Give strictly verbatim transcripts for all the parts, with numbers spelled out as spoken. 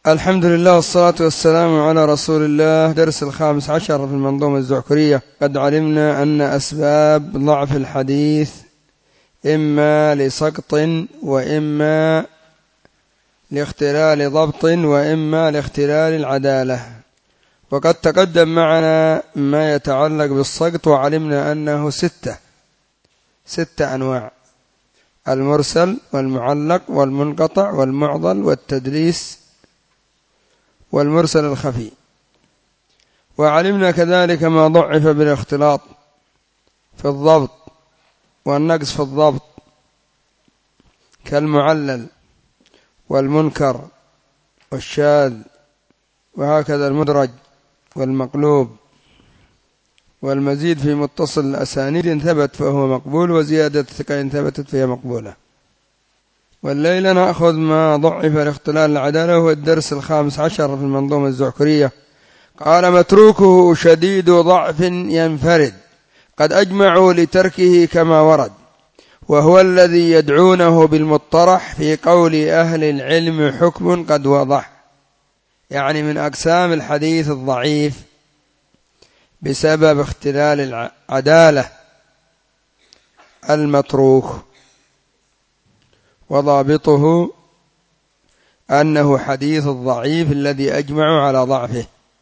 الحمد لله والصلاة والسلام على رسول الله. درس الخامس عشر في المنظومة الزعكرية. قد علمنا أن أسباب ضعف الحديث إما لسقط وإما لاختلال ضبط وإما لاختلال العدالة، وقد تقدم معنا ما يتعلق بالسقط، وعلمنا أنه ستة ستة أنواع: المرسل والمعلق والمنقطع والمعضل والتدليس والمرسل الخفي. وعلمنا كذلك ما ضعف بالاختلاط في الضبط والنقص في الضبط كالمعلل والمنكر والشاذ، وهكذا المدرج والمقلوب. والمزيد في متصل الأسانيد إن ثبت فهو مقبول، وزيادة الثقة إن ثبتت فهي مقبولة. والليلة نأخذ ما ضعف لاختلال العدالة، وهو الدرس الخامس عشر في المنظومة الزعكرية. قال: متروكه شديد ضعف ينفرد، قد أجمعوا لتركه كما ورد، وهو الذي يدعونه بالمطرح، في قول أهل العلم حكم قد وضح. يعني من أقسام الحديث الضعيف بسبب اختلال العدالة المتروك، وضابطه أنه حديث الضعيف الذي أجمع على ضعفه،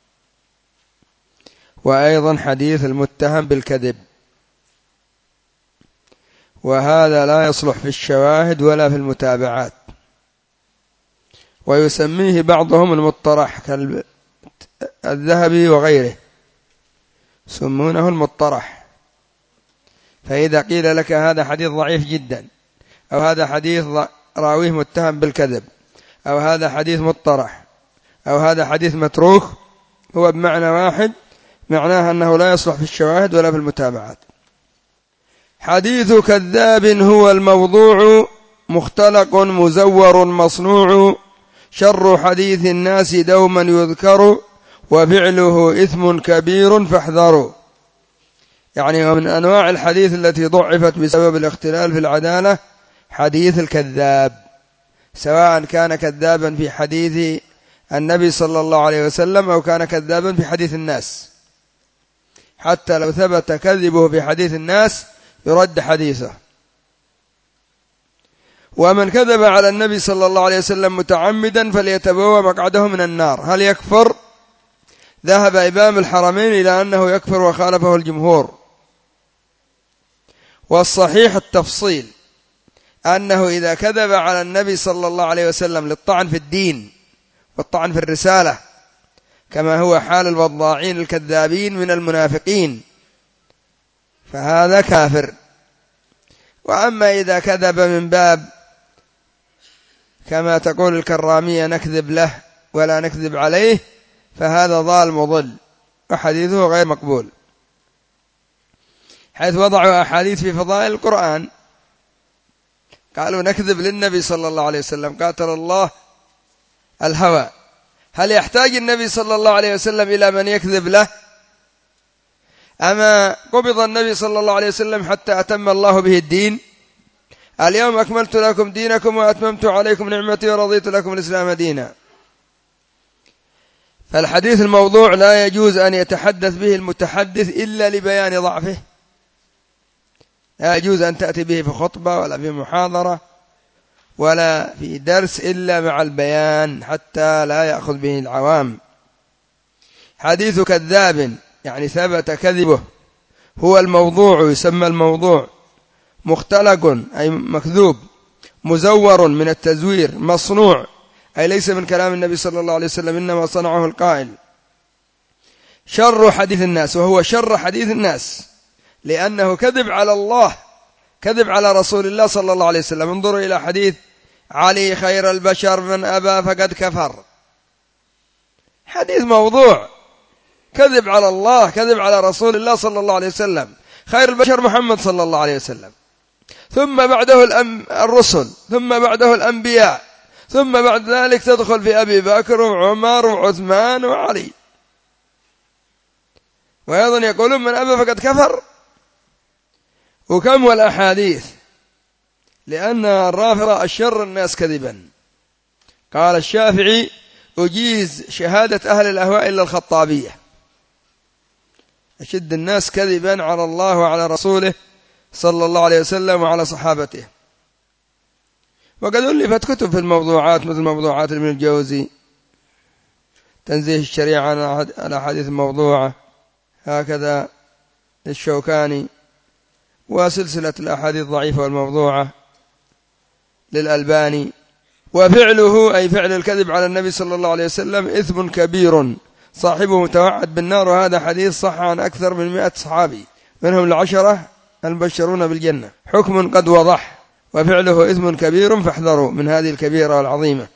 وأيضا حديث المتهم بالكذب، وهذا لا يصلح في الشواهد ولا في المتابعات. ويسميه بعضهم المطرح كالذهبي وغيره، يسمونه المطرح. فإذا قيل لك هذا حديث ضعيف جدا، أو هذا حديث راويه متهم بالكذب، أو هذا حديث مطرح، أو هذا حديث متروك، هو بمعنى واحد، معناه أنه لا يصلح في الشواهد ولا في المتابعات. حديث كذاب هو الموضوع، مختلق مزور مصنوع، شر حديث الناس دوما يذكر، وفعله إثم كبير فاحذروا. يعني من أنواع الحديث التي ضعفت بسبب الاختلال في العدالة حديث الكذاب، سواء كان كذابا في حديث النبي صلى الله عليه وسلم أو كان كذابا في حديث الناس. حتى لو ثبت كذبه في حديث الناس يرد حديثه. ومن كذب على النبي صلى الله عليه وسلم متعمدا فليتبوأ مقعده من النار. هل يكفر؟ ذهب إمام الحرمين إلى أنه يكفر، وخالفه الجمهور. والصحيح التفصيل أنه إذا كذب على النبي صلى الله عليه وسلم للطعن في الدين والطعن في الرسالة، كما هو حال الوضاعين الكذابين من المنافقين، فهذا كافر. وأما إذا كذب من باب كما تقول الكرامية نكذب له ولا نكذب عليه، فهذا ضال مضل، وحديثه غير مقبول، حيث وضعوا أحاديث في فضائل القرآن، قالوا نكذب للنبي صلى الله عليه وسلم، قاتل الله الهوى. هل يحتاج النبي صلى الله عليه وسلم إلى من يكذب له؟ أما قبض النبي صلى الله عليه وسلم حتى أتم الله به الدين؟ اليوم أكملت لكم دينكم وأتممت عليكم نعمتي ورضيت لكم الإسلام دينا. فالحديث الموضوع لا يجوز أن يتحدث به المتحدث إلا لبيان ضعفه، لا يجوز أن تأتي به في خطبة ولا في محاضرة ولا في درس إلا مع البيان، حتى لا يأخذ به العوام. حديث كذاب يعني ثبت كذبه هو الموضوع، يسمى الموضوع. مختلق أي مكذوب، مزور من التزوير، مصنوع أي ليس من كلام النبي صلى الله عليه وسلم، إنما صنعه القائل. شر حديث الناس، وهو شر حديث الناس لأنه كذب على الله، كذب على رسول الله صلى الله عليه وسلم. انظروا إلى حديث علي خير البشر من أبى فقد كفر، حديث موضوع، كذب على الله، كذب على رسول الله صلى الله عليه وسلم. خير البشر محمد صلى الله عليه وسلم، ثم بعده الأم الرسل، ثم بعده الأنبياء، ثم بعد ذلك تدخل في أبي بكر وعمر وعثمان وعلي. وأيضا يقولون من أبى فقد كفر. وكم والأحاديث، لأن الرافضة أشر الناس كذبا. قال الشافعي: أجيز شهادة أهل الأهواء إلا الخطابية، أشد الناس كذبا على الله وعلى رسوله صلى الله عليه وسلم وعلى صحابته. وقد ألفت كتب في الموضوعات مثل موضوعات ابن الجوزي، تنزيه الشريعة عن الأحاديث الموضوعة، هكذا للشوكاني، وسلسلة الأحاديث الضعيفة والموضوعة للألباني. وفعله أي فعل الكذب على النبي صلى الله عليه وسلم إثم كبير صاحبه متوعد بالنار، وهذا حديث صح عن أكثر من مئة صحابي منهم العشرة المبشرون بالجنة، حكم قد وضح، وفعله إثم كبير فاحذروا من هذه الكبيرة والعظيمة.